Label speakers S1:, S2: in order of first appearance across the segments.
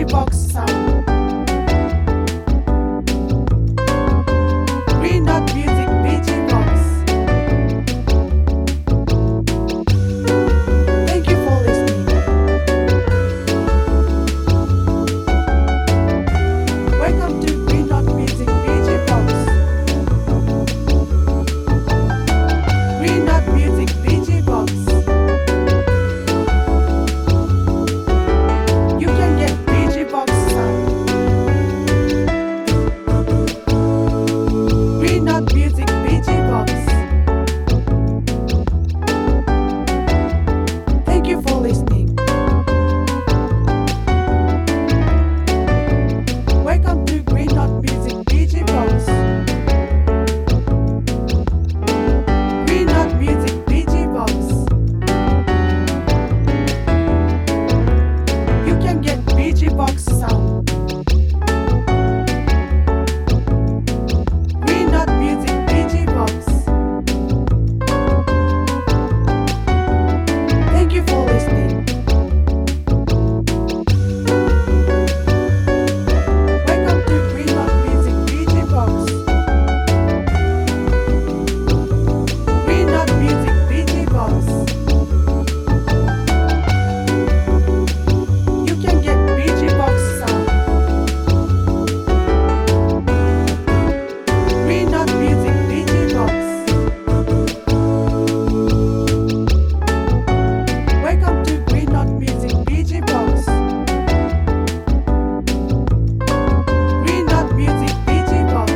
S1: Box sound. Green Dot Music BG Box. Thank you for listening. Welcome to Green Dot Music BG Box. Green Dot Music BG Box. You can get BG Box sound. Green Dot Music BG Box. Thank you for listening. Welcome to Green Dot Music BG Box. Green Dot Music BG Box. You can get BG Box sound. Green Dot Music BG Box. Thank you for listening. Welcome to Green Dot Music BG Box. Green Dot Music BG Box. You can get BG Box sound. Green Dot Music BG Box. Welcome to Green Dot Music BG Box. Green Dot Music BG Box.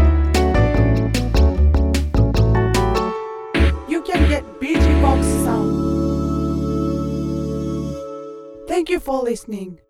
S1: You can get BG Box sound. Thank you for listening.